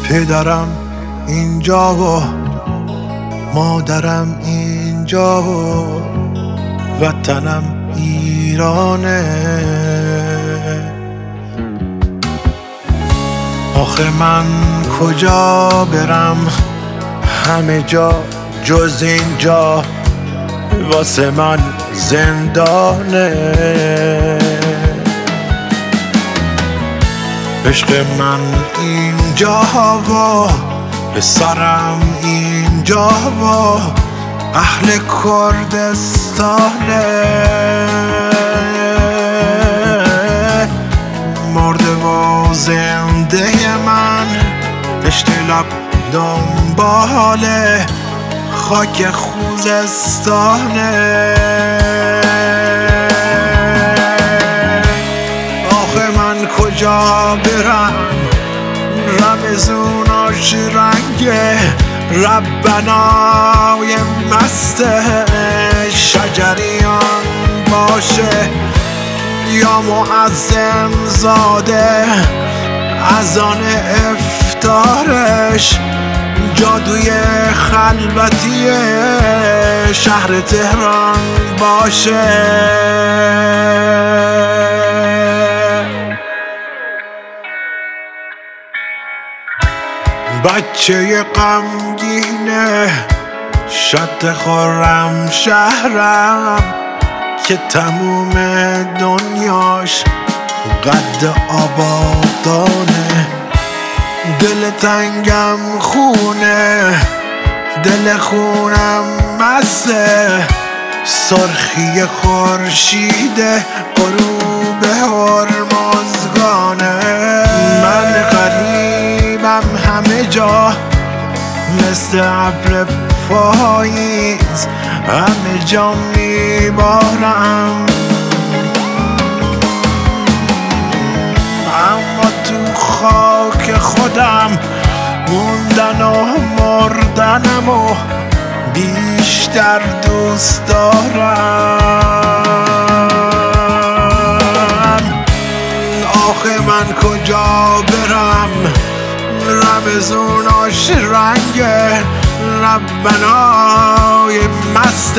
پدرم اینجا و مادرم اینجا و وطنم ایرانه. آخه من کجا برم، همه جا جز اینجا واسه من زندانه. عشق من اینجا و پسرم اینجا و اهل کردستانه. مرده و زنده من پشت لب دنبال خاک خوزستانه. آخه من کجا برم، رمزوناش رنگه ربنای مست شجریان باشه یا معظم زاده اذان افطارش جادوی خلوتی شهر تهران باشه. بچه غمگینه شد خورم شهرم که تموم دنیاش قد آبادانه. دل تنگم خونه، دل خونم مسته، سرخی خورشید غروب هرمزگانه. من غریبم همه جا مثل ابر پاییز، همه جا میبارم اما تو خاک خودم موندن و مردنم و بیشتر دوست دارم. آخه من کجا برم، رمزوناش رنگ ربنای مست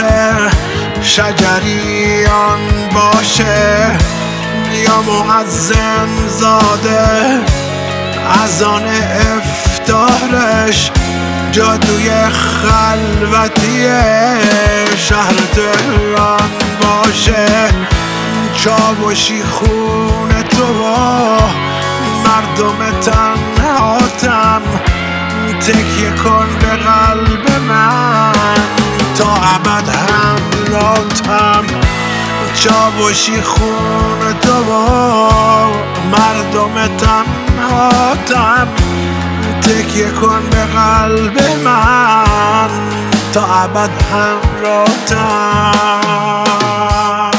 شجریان باشه یا معظم زاده اذان افطارش جادوی خلوتی شهر تهران باشه. چاوشی خون تو و مردم تنهاتم، تکیه کن به قلب من تا ابد همراهتم. چاوشی خون تو و مردم تنهاتم، تکیه کن به قلب من تا ابد همراهتم.